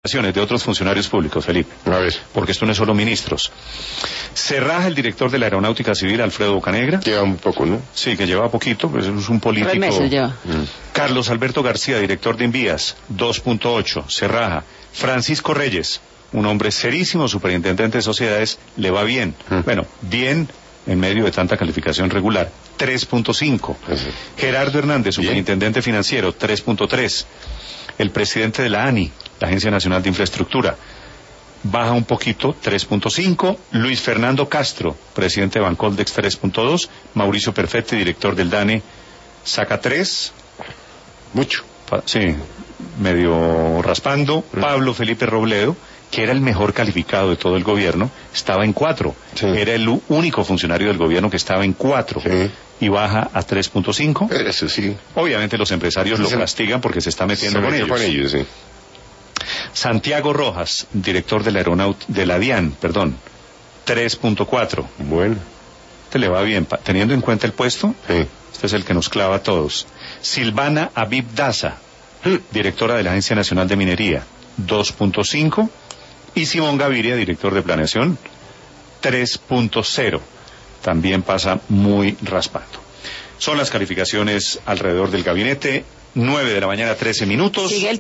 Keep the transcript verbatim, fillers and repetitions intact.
de otros funcionarios públicos, Felipe. A ver. Porque esto no es solo ministros. Se raja el director de la Aeronáutica Civil, Alfredo Bocanegra. Lleva un poco, ¿no? Sí, que lleva poquito, pues es un político. Tres meses lleva. Mm. Carlos Alberto García, director de Invías, dos punto ocho, se raja. Francisco Reyes, un hombre serísimo, superintendente de sociedades, le va bien. Mm. Bueno, bien en medio de tanta calificación regular, tres punto cinco. Sí. Gerardo Hernández, superintendente bien. Financiero, tres punto tres. El presidente de la ANI, la Agencia Nacional de Infraestructura, baja un poquito, tres punto cinco. Luis Fernando Castro, presidente de Bancoldex, tres punto dos. Mauricio Perfetti, director del DANE, saca tres. Mucho. Sí, medio raspando. Mm. Pablo Felipe Robledo, que era el mejor calificado de todo el gobierno, estaba en cuatro. Sí. Era el único funcionario del gobierno que estaba en cuatro. Sí. Y baja a tres punto cinco. Eso sí. Obviamente los empresarios lo castigan porque se está metiendo con ellos. con ellos. Sí. Santiago Rojas, director de la aeronaut de la DIAN, perdón, tres punto cuatro. Bueno. Te le va bien, teniendo en cuenta el puesto. Sí. Este es el que nos clava a todos. Silvana Aviv Daza, ¿Mm? directora de la Agencia Nacional de Minería, dos punto cinco. Y Simón Gaviria, director de Planeación, tres punto cero. También pasa muy raspando. Son las calificaciones alrededor del gabinete, nueve de la mañana, trece minutos.